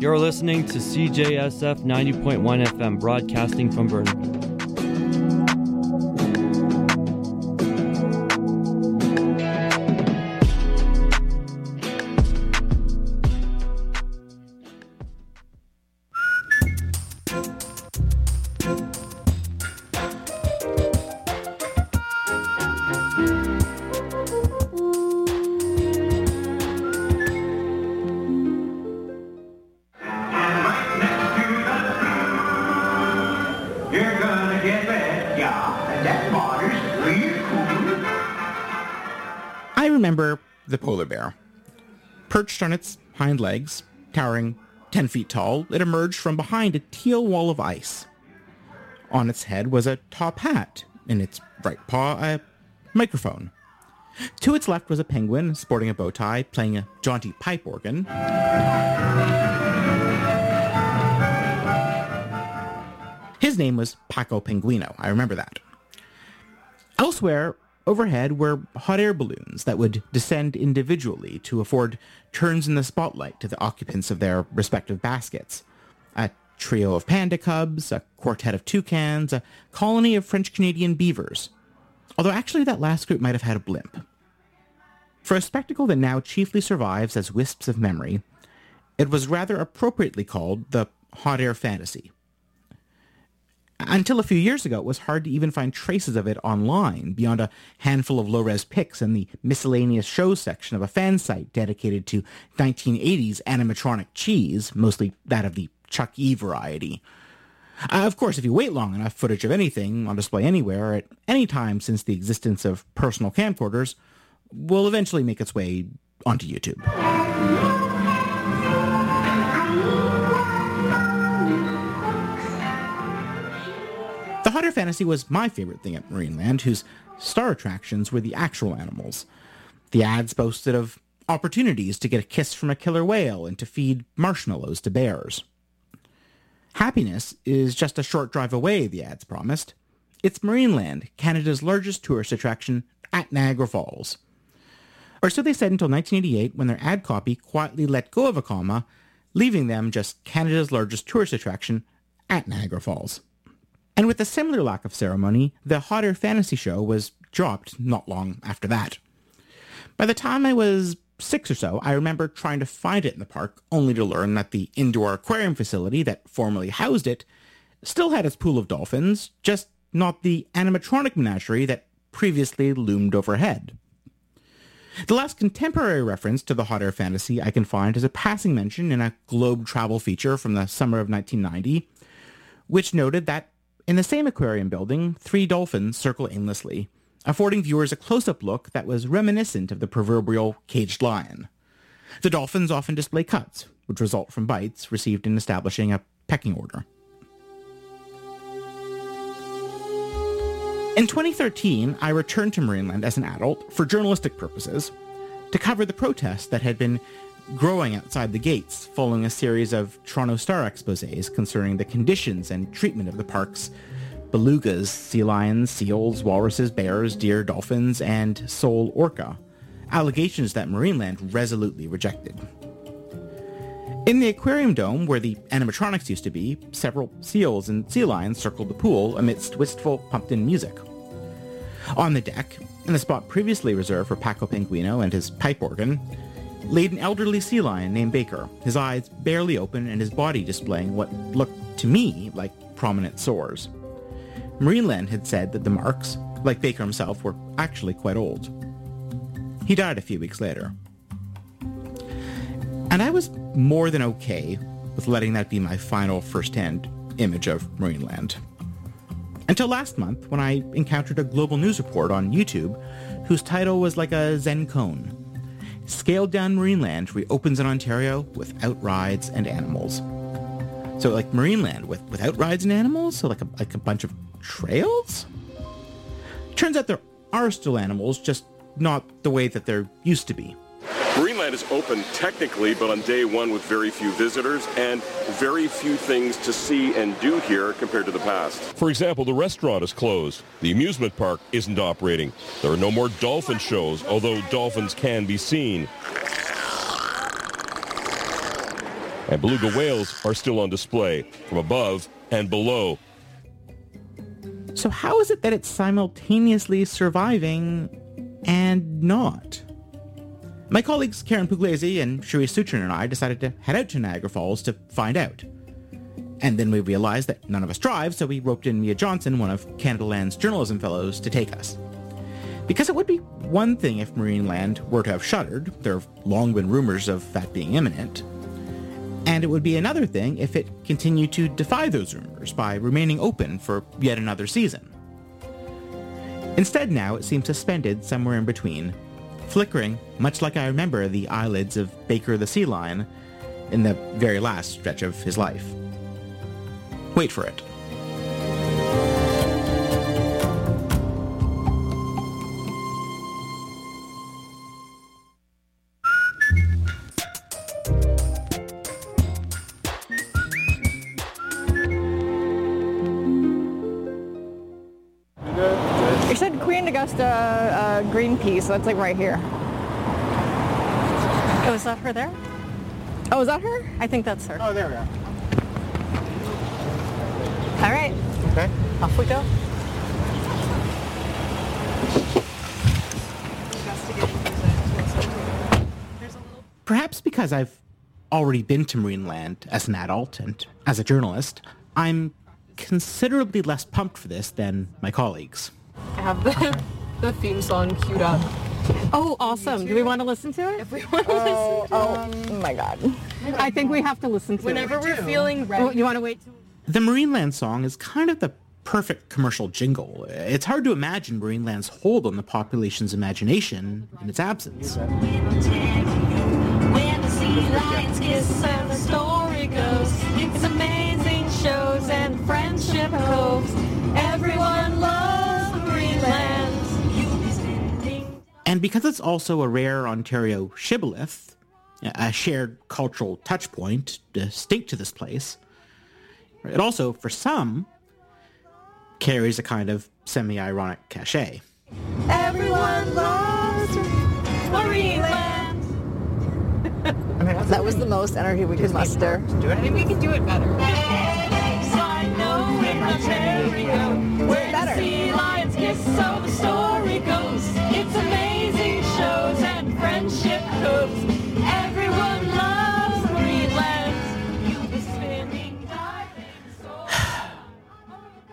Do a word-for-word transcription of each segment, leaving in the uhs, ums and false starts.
You're listening to C J S F ninety point one F M, broadcasting from Burnaby. The polar bear. Perched on its hind legs, towering ten feet tall, it emerged from behind a teal wall of ice. On its head was a top hat, in its right paw a microphone. To its left was a penguin, sporting a bow tie, playing a jaunty pipe organ. His name was Paco Penguino, I remember that. Elsewhere, overhead were hot air balloons that would descend individually to afford turns in the spotlight to the occupants of their respective baskets. A trio of panda cubs, a quartet of toucans, a colony of French-Canadian beavers. Although actually that last group might have had a blimp. For a spectacle that now chiefly survives as wisps of memory, it was rather appropriately called the hot air fantasy. Until a few years ago, it was hard to even find traces of it online, beyond a handful of low-res pics in the miscellaneous shows section of a fan site dedicated to nineteen eighties animatronic cheese, mostly that of the Chuck E variety. Uh, of course, if you wait long enough, footage of anything on display anywhere at any time since the existence of personal camcorders will eventually make its way onto YouTube. The hot air fantasy was my favorite thing at Marineland, whose star attractions were the actual animals. The ads boasted of opportunities to get a kiss from a killer whale and to feed marshmallows to bears. Happiness is just a short drive away, the ads promised. It's Marineland, Canada's largest tourist attraction at Niagara Falls. Or so they said until nineteen eighty-eight, when their ad copy quietly let go of a comma, leaving them just Canada's largest tourist attraction at Niagara Falls. And with a similar lack of ceremony, the hot air fantasy show was dropped not long after that. By the time I was six or so, I remember trying to find it in the park, only to learn that the indoor aquarium facility that formerly housed it still had its pool of dolphins, just not the animatronic menagerie that previously loomed overhead. The last contemporary reference to the hot air fantasy I can find is a passing mention in a Globe travel feature from the summer of nineteen ninety, which noted that in the same aquarium building, three dolphins circle aimlessly, affording viewers a close-up look that was reminiscent of the proverbial caged lion. The dolphins often display cuts, which result from bites received in establishing a pecking order. In twenty thirteen, I returned to Marineland as an adult for journalistic purposes to cover the protests that had been growing outside the gates following a series of Toronto Star exposés concerning the conditions and treatment of the park's belugas, sea lions, seals, walruses, bears, deer, dolphins, and sole orca, allegations that Marineland resolutely rejected. In the aquarium dome, where the animatronics used to be, several seals and sea lions circled the pool amidst wistful, pumped-in music. On the deck, in the spot previously reserved for Paco Penguino and his pipe organ, laid an elderly sea lion named Baker, his eyes barely open and his body displaying what looked to me like prominent sores. Marineland had said that the marks, like Baker himself, were actually quite old. He died a few weeks later. And I was more than okay with letting that be my final first-hand image of Marineland. Until last month, when I encountered a Global News report on YouTube whose title was like a Zen koan. Scaled down Marineland reopens in Ontario without rides and animals. So like Marineland with, without rides and animals? So like a, like a bunch of trails? Turns out there are still animals, just not the way that there used to be. Marineland is open technically, but on day one with very few visitors and very few things to see and do here compared to the past. For example, the restaurant is closed. The amusement park isn't operating. There are no more dolphin shows, although dolphins can be seen. And beluga whales are still on display from above and below. So how is it that it's simultaneously surviving and not? My colleagues Karen Pugliese and Cherise Sutrin and I decided to head out to Niagara Falls to find out. And then we realized that none of us drive, so we roped in Mia Johnson, one of Canada Land's journalism fellows, to take us. Because it would be one thing if Marineland were to have shuttered, there have long been rumors of that being imminent, and it would be another thing if it continued to defy those rumors by remaining open for yet another season. Instead now it seems suspended somewhere in between, flickering much like I remember the eyelids of Baker the sea lion in the very last stretch of his life. Wait for it. You said Queen Augusta uh, Greenpeace, that's like right here. Oh, is that her there? Oh, is that her? I think that's her. Oh, there we are. All right, Okay. off we go. Perhaps because I've already been to Marineland as an adult and as a journalist, I'm considerably less pumped for this than my colleagues. I have the, the theme song queued up. Oh, awesome. Do we want to listen to it? If we want to Oh, listen to oh, oh my God. I think we have to listen to Whenever it. we're feeling ready. Oh, you want to wait? Till- The Marineland song is kind of the perfect commercial jingle. It's hard to imagine Marineland's hold on the population's imagination in its absence. When the sea lions kiss and the story goes, it's amazing shows and friendship coves. Everyone loves Marineland. And because it's also a rare Ontario shibboleth, a shared cultural touchpoint distinct to this place, it also, for some, carries a kind of semi-ironic cachet. Everyone loves Marineland. That was the most energy we could muster. I think we can do it better. I know in Ontario, where the sea lions kiss, so the story goes. It's amazing shows and friendship coves. Everyone loves Marineland. You'll be spinning, diving, soaring on the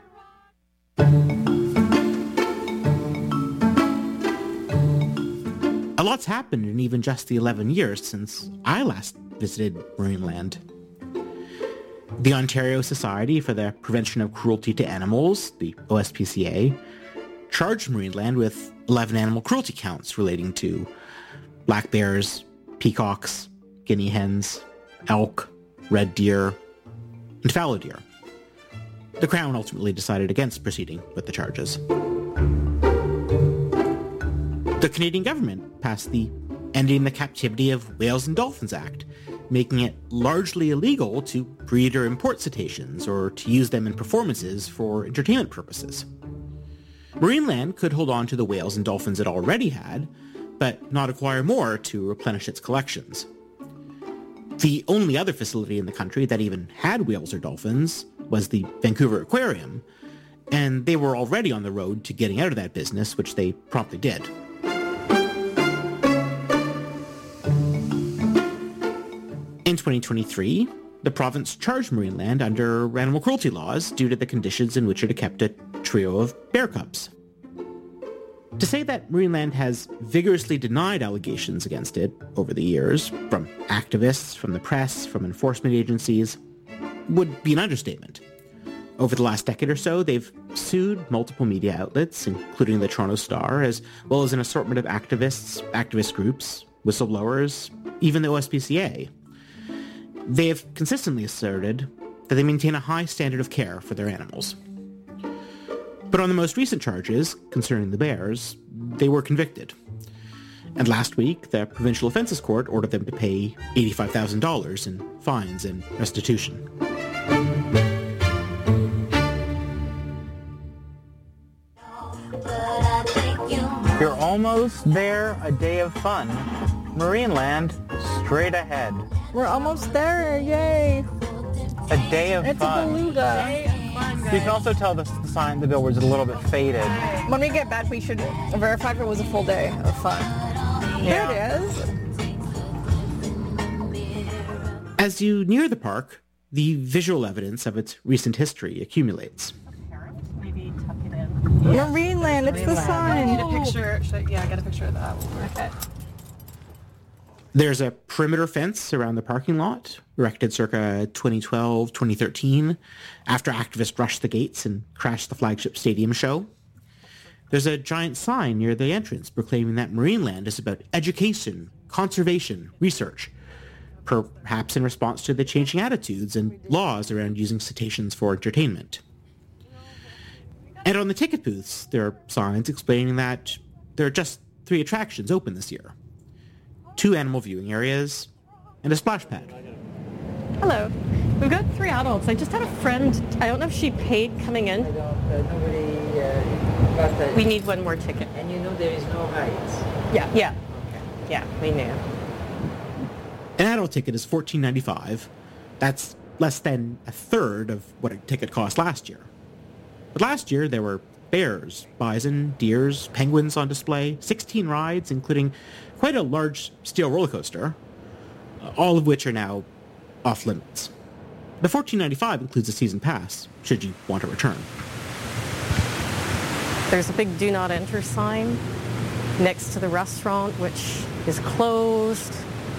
coaster ride. A lot's happened in even just the eleven years since I last visited Marineland. The Ontario Society for the Prevention of Cruelty to Animals, the O S P C A, charged Marineland with eleven animal cruelty counts relating to black bears, peacocks, guinea hens, elk, red deer, and fallow deer. The Crown ultimately decided against proceeding with the charges. The Canadian government passed the Ending the Captivity of Whales and Dolphins Act, making it largely illegal to breed or import cetaceans or to use them in performances for entertainment purposes. Marineland could hold on to the whales and dolphins it already had, but not acquire more to replenish its collections. The only other facility in the country that even had whales or dolphins was the Vancouver Aquarium, and they were already on the road to getting out of that business, which they promptly did. In twenty twenty-three, the province charged Marineland under animal cruelty laws due to the conditions in which it had kept a trio of bear cubs. To say that Marineland has vigorously denied allegations against it over the years, from activists, from the press, from enforcement agencies, would be an understatement. Over the last decade or so, they've sued multiple media outlets, including the Toronto Star, as well as an assortment of activists, activist groups, whistleblowers, even the O S P C A. They have consistently asserted that they maintain a high standard of care for their animals. But on the most recent charges concerning the bears, they were convicted. And last week, the Provincial Offences Court ordered them to pay eighty-five thousand dollars in fines and restitution. You're almost there, a day of fun. Marineland, straight ahead. We're almost there. Yay. A day of It's fun. a beluga. You can also tell the, the sign, the billboard's a little bit faded. When we get back, we should verify if it was a full day of fun. Yeah. There it is. As you near the park, the visual evidence of its recent history accumulates. Maybe tuck it in. Marineland, it's the I need a sign. picture. Should I, yeah, I got a picture of that. Okay. There's a perimeter fence around the parking lot, erected circa twenty twelve, twenty thirteen, after activists rushed the gates and crashed the flagship stadium show. There's a giant sign near the entrance proclaiming that Marineland is about education, conservation, research, perhaps in response to the changing attitudes and laws around using cetaceans for entertainment. And on the ticket booths, there are signs explaining that there are just three attractions open this year. Two animal viewing areas, and a splash pad. Hello. We've got three adults. I just had a friend. I don't know if she paid coming in. Nobody uh, got that. We need one more ticket. And you know there is no heights. Yeah. Yeah. Yeah, we knew. An adult ticket is fourteen ninety-five. That's less than a third of what a ticket cost last year. But last year there were bears, bison, deers, penguins on display, sixteen rides, including quite a large steel roller coaster, uh, all of which are now off limits. The fourteen ninety-five includes a season pass, should you want to return. There's a big do not enter sign next to the restaurant, which is closed.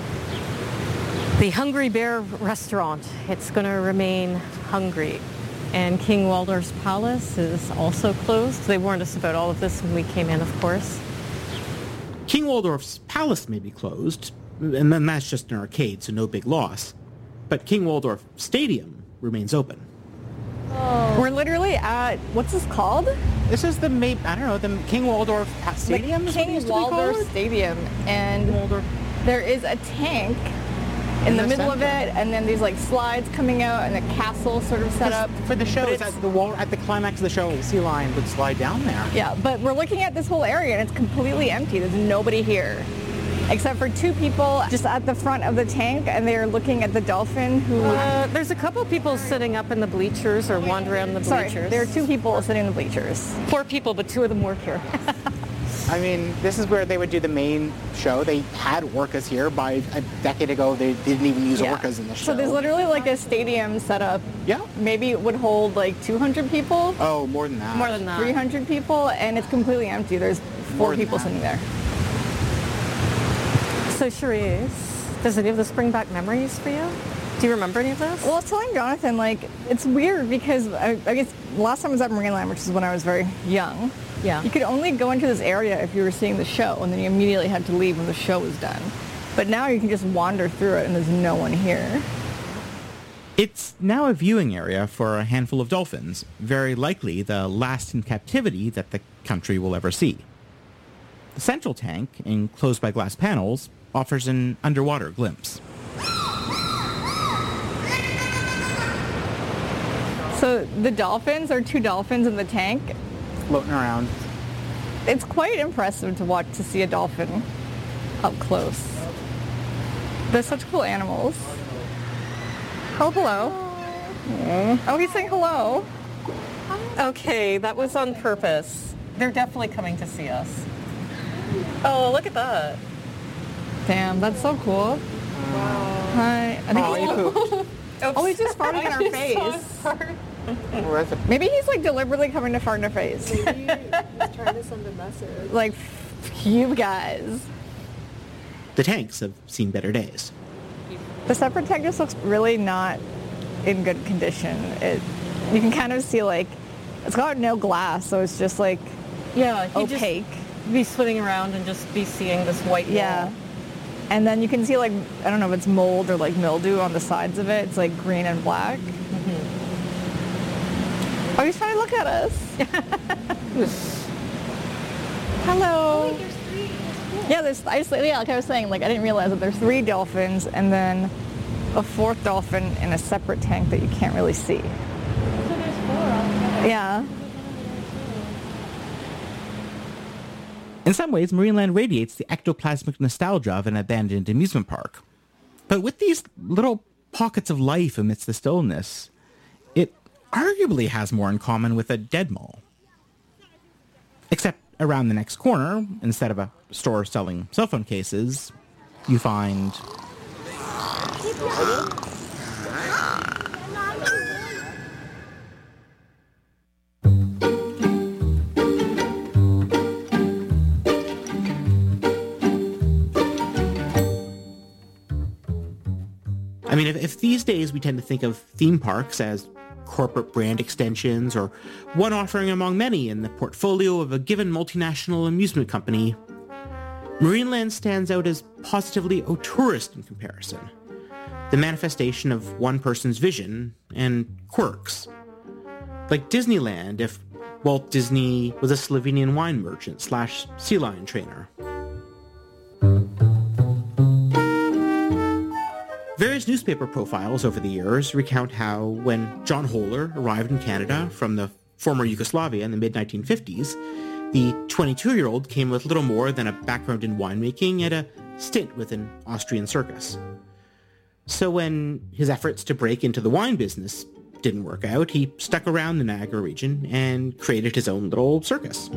The Hungry Bear restaurant, it's going to remain hungry. And King Waldorf's Palace is also closed. They warned us about all of this when we came in, of course. King Waldorf's Palace may be closed, and then that's just an arcade, so no big loss. But King Waldorf Stadium remains open. We're literally at, what's this called? This is the, May- I don't know, the King Waldorf Stadium? The is what it King used to be Waldorf called? Stadium. And Waldorf. there is a tank in In the the middle of center. it, and then these like slides coming out and a castle sort of set up. For the show, But is it's- at the wall, at the climax of the show, the sea lion would slide down there. Yeah, but we're looking at this whole area and it's completely empty. There's nobody here. Except for two people just at the front of the tank, and they're looking at the dolphin who... Uh, there's a couple people sitting up in the bleachers or wandering on the Sorry, bleachers. there are two people sitting in the bleachers. Four people, but two of them work here. I mean, this is where they would do the main show. They had orcas here. By a decade ago, they didn't even use Yeah. orcas in the show. So there's literally like a stadium set up. Yeah. Maybe it would hold like two hundred people. Oh, more than that. More than that. three hundred people, and it's completely empty. There's four More than people that. sitting there. So Cherise, does any of this bring back memories for you? Do you remember any of this? Well, I was telling Jonathan, like, it's weird because I, I guess last time I was at Marineland, which is when I was very young. Yeah. You could only go into this area if you were seeing the show, and then you immediately had to leave when the show was done. But now you can just wander through it, and there's no one here. It's now a viewing area for a handful of dolphins, very likely the last in captivity that the country will ever see. The central tank, enclosed by glass panels, offers an underwater glimpse. So the dolphins are two dolphins in the tank. Floating around. It's quite impressive to watch, to see a dolphin up close. They're such cool animals. Oh, hello. Oh, he's saying hello. Okay, that was on purpose. They're definitely coming to see us. Oh, look at that. Damn, that's so cool. Wow. Hi. I think Oh, he's, you pooped. oh, he's just farting in our face. Oh, that's a- Maybe he's like deliberately coming to fart in our face. Maybe he's trying to send a message. Like, f- you guys. The tanks have seen better days. The separate tank just looks really not in good condition. It, you can kind of see like, it's got no glass, so it's just like Yeah, he'd opaque. just be swimming around and just be seeing this white wall. Yeah. And then you can see like, I don't know if it's mold or like mildew on the sides of it. It's like green and black. Mm-hmm. Oh, he's trying to look at us. Hello. There's three. That's cool. Yeah, there's, I just, yeah, like I was saying, like I didn't realize that there's three dolphins and then a fourth dolphin in a separate tank that you can't really see. So there's four altogether. Yeah. In some ways, Marineland radiates the ectoplasmic nostalgia of an abandoned amusement park. But with these little pockets of life amidst the stillness, it arguably has more in common with a dead mall. Except around the next corner, instead of a store selling cell phone cases, you find... I mean, if, if these days we tend to think of theme parks as corporate brand extensions or one offering among many in the portfolio of a given multinational amusement company, Marineland stands out as positively a tourist in comparison, the manifestation of one person's vision and quirks. Like Disneyland if Walt Disney was a Slovenian wine merchant slash sea lion trainer. Various newspaper profiles over the years recount how, when John Hohler arrived in Canada from the former Yugoslavia in the mid nineteen fifties, the twenty-two-year-old came with little more than a background in winemaking and a stint with an Austrian circus. So when his efforts to break into the wine business didn't work out, he stuck around the Niagara region and created his own little circus.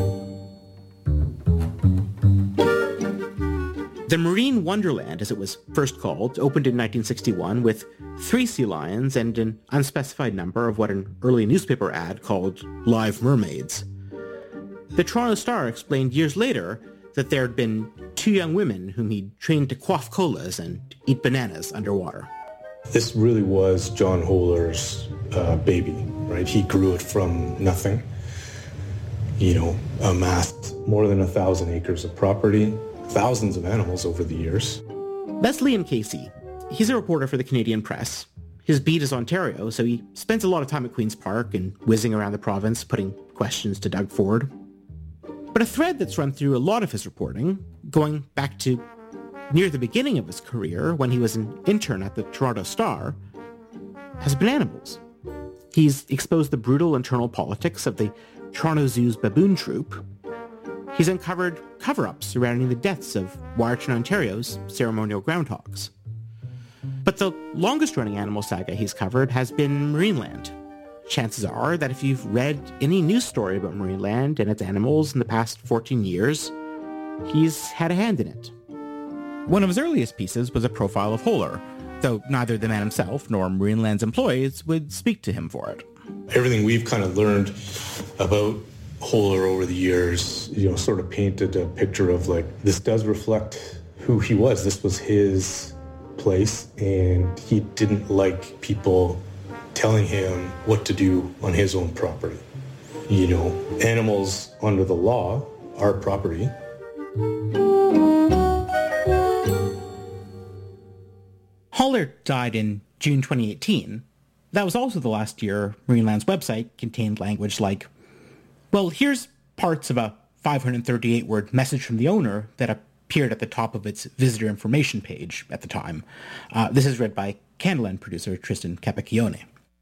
The Marine Wonderland, as it was first called, opened in nineteen sixty-one with three sea lions and an unspecified number of what an early newspaper ad called live mermaids. The Toronto Star explained years later that there had been two young women whom he'd trained to quaff colas and eat bananas underwater. This really was John Hohler's uh, baby, right? He grew it from nothing, you know, amassed more than a thousand acres of property, thousands of animals over the years. That's Liam Casey. He's a reporter for the Canadian Press. His beat is Ontario, so he spends a lot of time at Queen's Park and whizzing around the province, putting questions to Doug Ford. But a thread that's run through a lot of his reporting, going back to near the beginning of his career when he was an intern at the Toronto Star, has been animals. He's exposed the brutal internal politics of the Toronto Zoo's baboon troupe. He's uncovered cover-ups surrounding the deaths of Waterton, Ontario's ceremonial groundhogs. But the longest-running animal saga he's covered has been Marineland. Chances are that if you've read any news story about Marineland and its animals in the past fourteen years, he's had a hand in it. One of his earliest pieces was a profile of Hohler, though neither the man himself nor Marineland's employees would speak to him for it. Everything we've kind of learned about Hohler over the years, you know, sort of painted a picture of like, this does reflect who he was. This was his place, and he didn't like people telling him what to do on his own property. You know, animals under the law are property. Hohler died in June twenty eighteen. That was also the last year Marineland's website contained language like, well, here's parts of a five hundred thirty-eight word message from the owner that appeared at the top of its visitor information page at the time. Uh, this is read by Candeland producer Tristan Capacchione.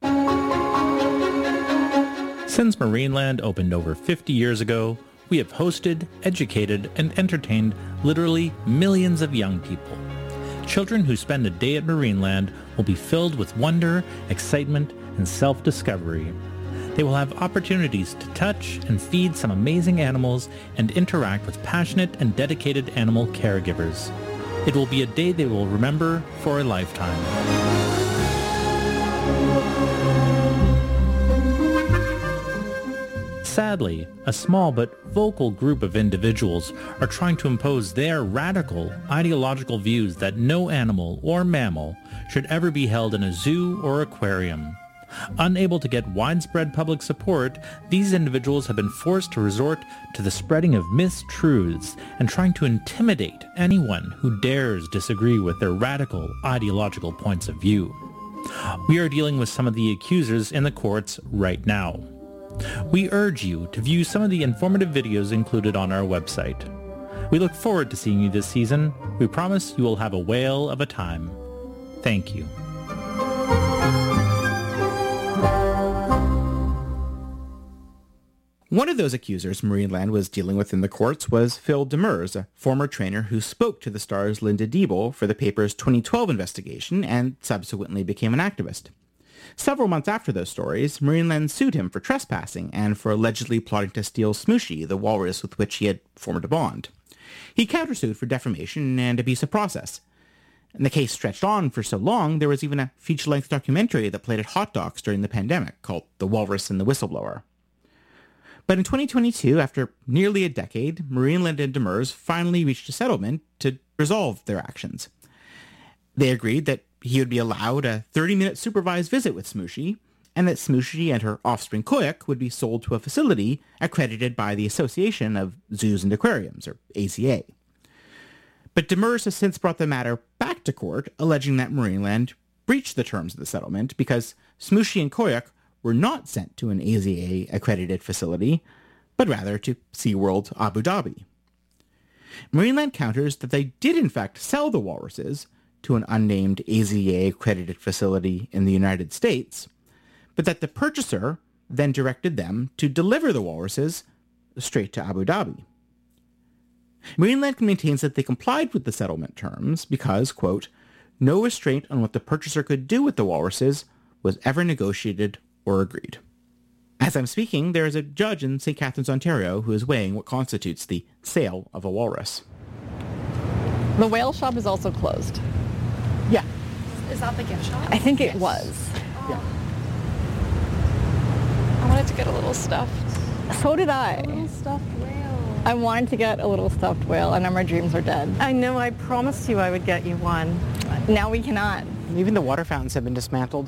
Since Marineland opened over fifty years ago, we have hosted, educated, and entertained literally millions of young people. Children who spend a day at Marineland will be filled with wonder, excitement, and self-discovery. They will have opportunities to touch and feed some amazing animals and interact with passionate and dedicated animal caregivers. It will be a day they will remember for a lifetime. Sadly, a small but vocal group of individuals are trying to impose their radical ideological views that no animal or mammal should ever be held in a zoo or aquarium. Unable to get widespread public support, these individuals have been forced to resort to the spreading of mistruths and trying to intimidate anyone who dares disagree with their radical ideological points of view. We are dealing with some of the accusers in the courts right now. We urge you to view some of the informative videos included on our website. We look forward to seeing you this season. We promise you will have a whale of a time. Thank you. One of those accusers Marineland was dealing with in the courts was Phil Demers, a former trainer who spoke to the Star's Linda Diebel for the paper's twenty twelve investigation and subsequently became an activist. Several months after those stories, Marineland sued him for trespassing and for allegedly plotting to steal Smooshy, the walrus with which he had formed a bond. He countersued for defamation and abuse of process. And the case stretched on for so long, there was even a feature-length documentary that played at Hot Docs during the pandemic called The Walrus and the Whistleblower. But in twenty twenty-two, after nearly a decade, Marineland and Demers finally reached a settlement to resolve their actions. They agreed that he would be allowed a thirty-minute supervised visit with Smooshy, and that Smooshy and her offspring Koyuk would be sold to a facility accredited by the Association of Zoos and Aquariums, or A Z A. But Demers has since brought the matter back to court, alleging that Marineland breached the terms of the settlement because Smooshy and Koyuk were not sent to an A Z A-accredited facility, but rather to SeaWorld Abu Dhabi. Marineland counters that they did in fact sell the walruses to an unnamed A Z A-accredited facility in the United States, but that the purchaser then directed them to deliver the walruses straight to Abu Dhabi. Marineland maintains that they complied with the settlement terms because, quote, no restraint on what the purchaser could do with the walruses was ever negotiated or agreed. As I'm speaking, there is a judge in Saint Catharines, Ontario, who is weighing what constitutes the sale of a walrus. The whale shop is also closed. Yeah. Is that the gift shop? I think it was. Yeah. I wanted to get a little stuffed. So did I. A little stuffed whale. I wanted to get a little stuffed whale, and now my dreams are dead. I know, I promised you I would get you one. Now we cannot. Even the water fountains have been dismantled.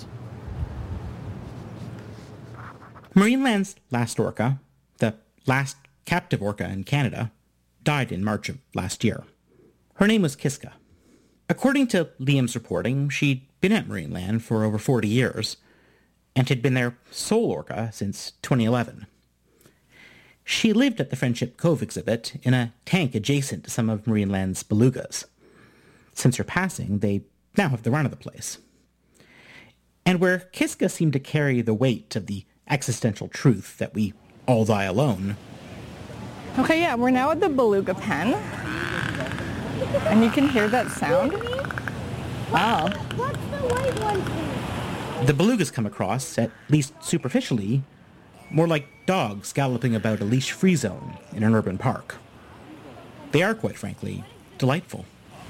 Marineland's last orca, the last captive orca in Canada, died in March of last year. Her name was Kiska. According to Liam's reporting, she'd been at Marineland for over forty years and had been their sole orca since twenty eleven. She lived at the Friendship Cove exhibit in a tank adjacent to some of Marineland's belugas. Since her passing, they now have the run of the place. And where Kiska seemed to carry the weight of the existential truth that we all die alone. Okay, yeah, we're now at the beluga pen. And you can hear that sound. Wow. What's the white one? The belugas come across, at least superficially, more like dogs galloping about a leash-free zone in an urban park. They are, quite frankly, delightful.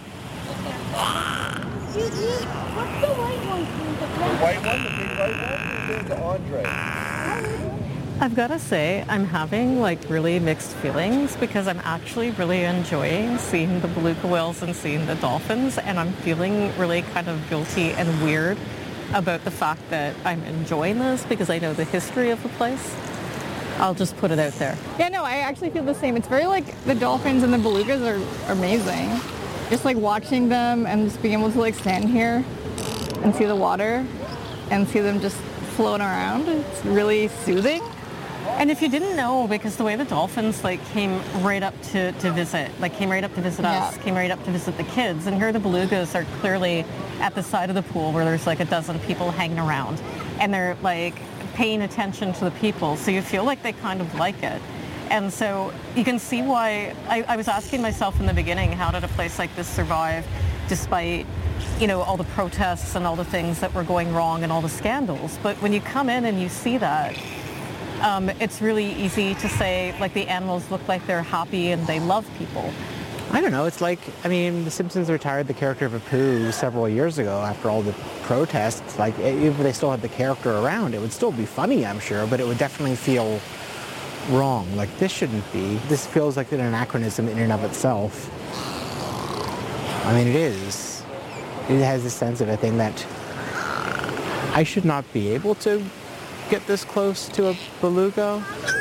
Excuse me, what's the white one? The white one, the big white one, is the Andre. I've got to say, I'm having like really mixed feelings because I'm actually really enjoying seeing the beluga whales and seeing the dolphins, and I'm feeling really kind of guilty and weird about the fact that I'm enjoying this because I know the history of the place. I'll just put it out there. Yeah, no, I actually feel the same. It's very like the dolphins and the belugas are amazing. Just like watching them and just being able to like stand here and see the water and see them just float around. It's really soothing. And if you didn't know, because the way the dolphins like came right up to, to visit, like came right up to visit Yeah. us, came right up to visit the kids, and here the belugas are clearly at the side of the pool where there's like a dozen people hanging around, and they're like paying attention to the people, so you feel like they kind of like it. And so you can see why, I, I was asking myself in the beginning, how did a place like this survive despite, you know, all the protests and all the things that were going wrong and all the scandals? But when you come in and you see that, Um, it's really easy to say, like, the animals look like they're happy and they love people. I don't know. It's like, I mean, The Simpsons retired the character of Apu several years ago after all the protests. Like, even if they still had the character around, it would still be funny, I'm sure, but it would definitely feel wrong. Like, this shouldn't be. This feels like an anachronism in and of itself. I mean, it is. It has a sense of a thing that I should not be able to get this close to a beluga.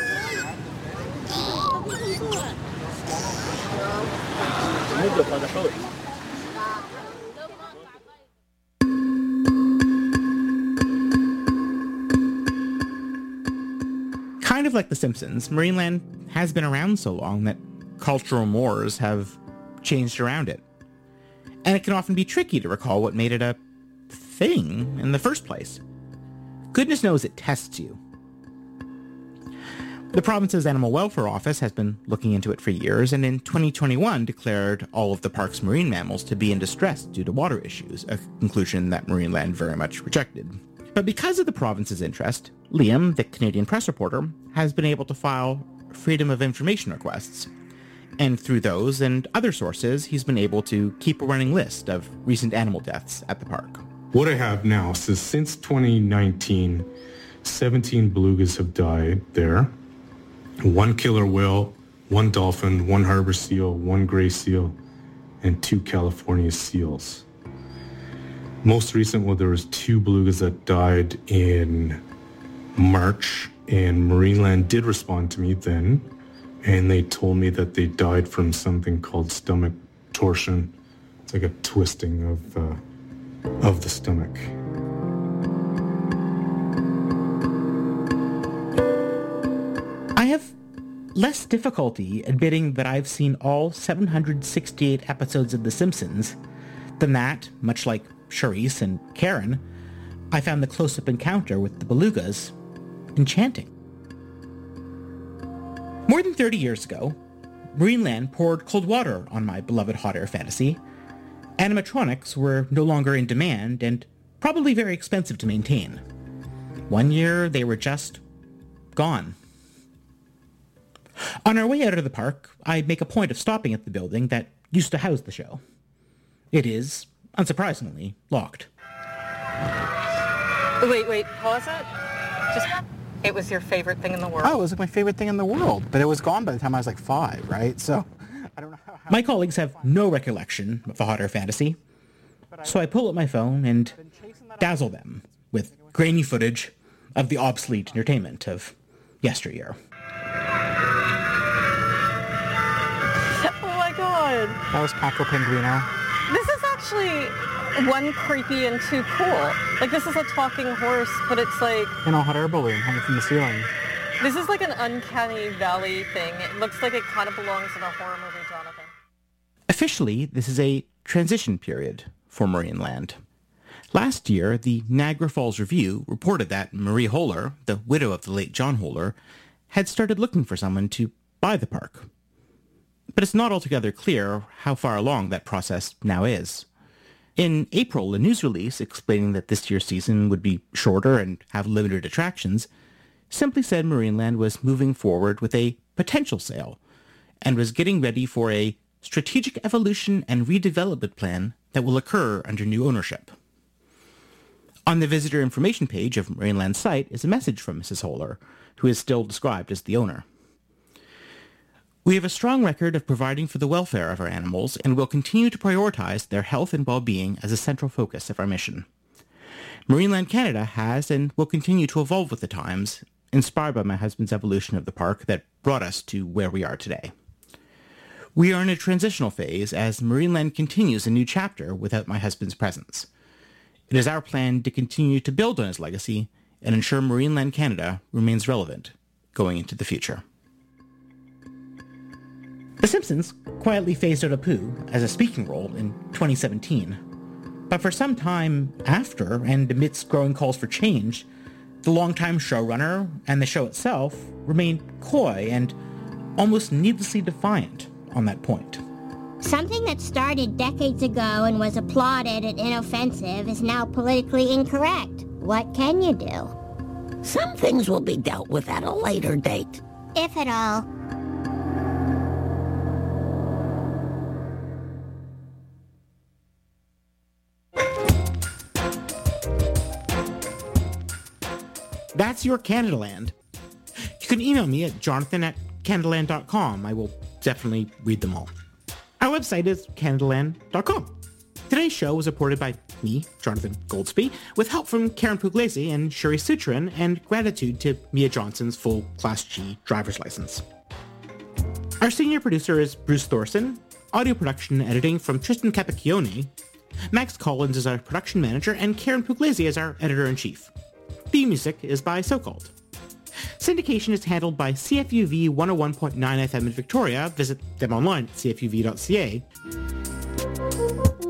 Kind of like The Simpsons, Marineland has been around so long that cultural mores have changed around it. And it can often be tricky to recall what made it a thing in the first place. Goodness knows it tests you. The province's Animal Welfare Office has been looking into it for years, and in twenty twenty-one declared all of the park's marine mammals to be in distress due to water issues, a conclusion that Marineland very much rejected. But because of the province's interest, Liam, the Canadian press reporter, has been able to file Freedom of Information requests. And through those and other sources, he's been able to keep a running list of recent animal deaths at the park. What I have now says since twenty nineteen, seventeen belugas have died there. One killer whale, one dolphin, one harbor seal, one gray seal, and two California seals. Most recent, well, there was two belugas that died in March, and Marineland did respond to me then, and they told me that they died from something called stomach torsion. It's like a twisting of uh, of the stomach. I have less difficulty admitting that I've seen all seven hundred sixty-eight episodes of The Simpsons than that, much like Charisse and Karen, I found the close-up encounter with the belugas enchanting. More than thirty years ago, Marineland poured cold water on my beloved hot air fantasy. Animatronics were no longer in demand and probably very expensive to maintain. One year, they were just gone. On our way out of the park, I make a point of stopping at the building that used to house the show. It is, unsurprisingly, locked. Wait, wait, pause it. Just, it was your favorite thing in the world. Oh, it was like my favorite thing in the world, but it was gone by the time I was like five, right? So, I don't know how... My colleagues have no recollection of the hot air fantasy, so I pull up my phone and dazzle them with grainy footage of the obsolete entertainment of yesteryear. Oh my god. That was Paco Pinguino. This is actually one creepy and two cool. Like, this is a talking horse, but it's like... And a hot air balloon hanging from the ceiling. This is like an uncanny valley thing. It looks like it kind of belongs in a horror movie, Jonathan. Officially, this is a transition period for Marineland. Last year, the Niagara Falls Review reported that Marie Holler, the widow of the late John Holler, had started looking for someone to buy the park. But it's not altogether clear how far along that process now is. In April, a news release explaining that this year's season would be shorter and have limited attractions simply said Marineland was moving forward with a potential sale and was getting ready for a strategic evolution and redevelopment plan that will occur under new ownership. On the visitor information page of Marineland's site is a message from Missus Holler, who is still described as the owner. We have a strong record of providing for the welfare of our animals and will continue to prioritize their health and well-being as a central focus of our mission. Marineland Canada has and will continue to evolve with the times, inspired by my husband's evolution of the park that brought us to where we are today. We are in a transitional phase as Marineland continues a new chapter without my husband's presence. It is our plan to continue to build on his legacy and ensure Marineland Canada remains relevant going into the future. The Simpsons quietly phased out Apu as a speaking role in twenty seventeen, but for some time after and amidst growing calls for change, the longtime showrunner and the show itself remained coy and almost needlessly defiant on that point. Something that started decades ago and was applauded and inoffensive is now politically incorrect. What can you do? Some things will be dealt with at a later date. If at all. That's your Canadaland. You can email me at jonathan at canadaland dot com. I will definitely read them all. Our website is canadaland dot com. Today's show was reported by me, Jonathan Goldsby, with help from Karen Pugliese and Shuri Sutran, and gratitude to Mia Johnson's full Class G driver's license. Our senior producer is Bruce Thorson, audio production and editing from Tristan Capacchione, Max Collins is our production manager, and Karen Pugliese is our editor-in-chief. Theme music is by So-Called. Syndication is handled by C F U V one oh one point nine F M in Victoria. Visit them online at c f u v dot c a.